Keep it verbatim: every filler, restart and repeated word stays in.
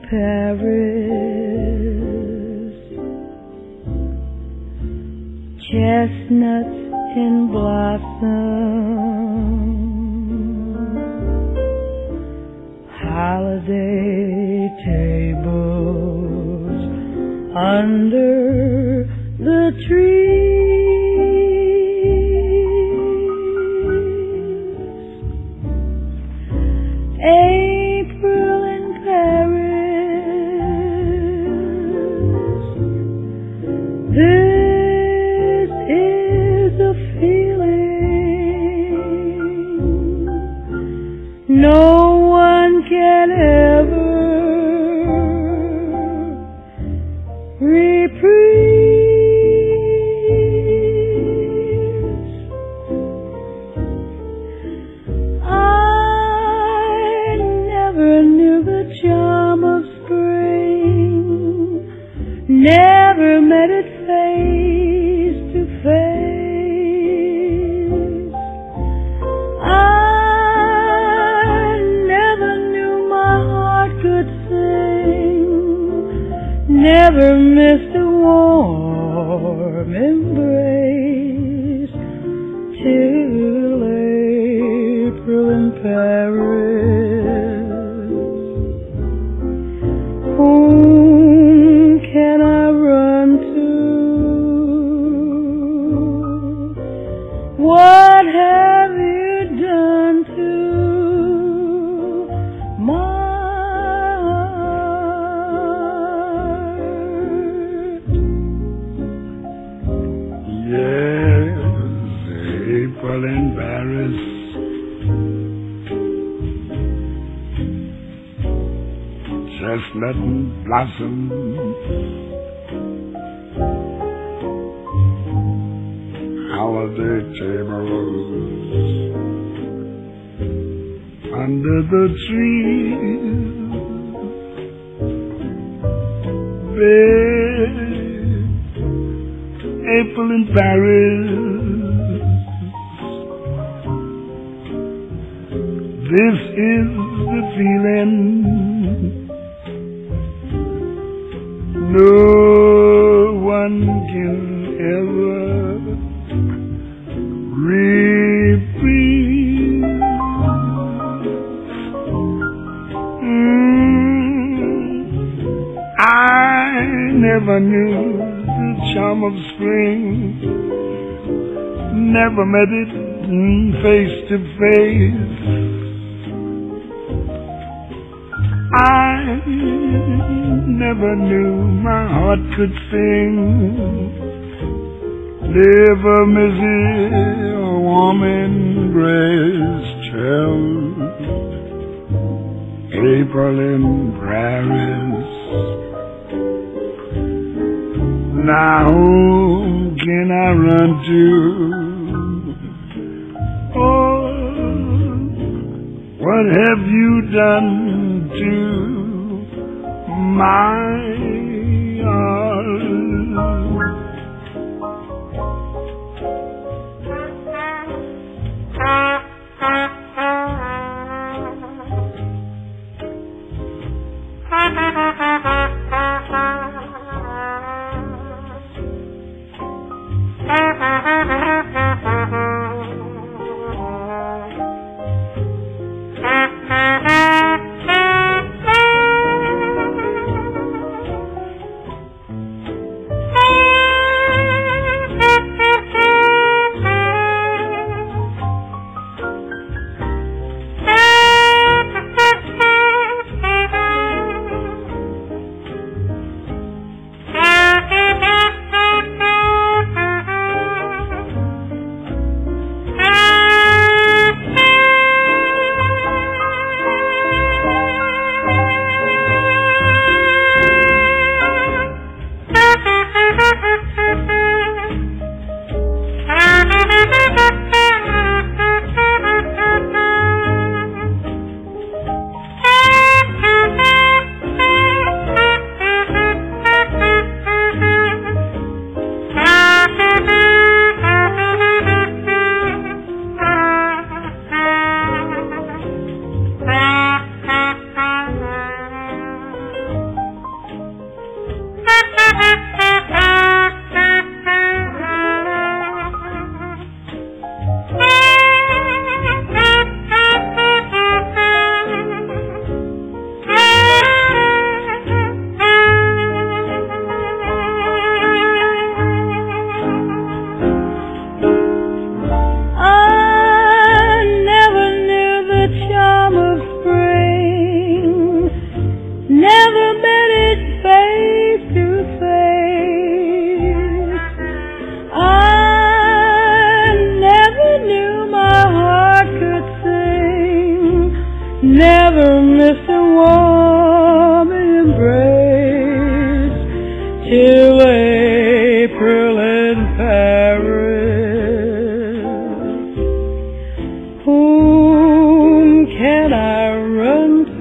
Paris, chestnuts in blossom, holiday tables under the trees, April in Paris. This is a feeling no one can ever reprise. I never knew the charm of spring, never met it face to face. I never knew my heart could sing, never missed a warm embrace till April in Paris. Whom can I run to? What have you done to my heart? Yes, April in Paris, chestnut blossom, holiday tables under the trees, babe, April in Paris. This is the feeling no one can ever reprise. Mm, I never knew the charm of spring, never met it face to face. I never knew my heart could sing, never miss a warm embrace till April in Paris. Now who can I run to? Oh, what have you done to my heart? never miss a warm embrace till April in Paris. Whom can I run to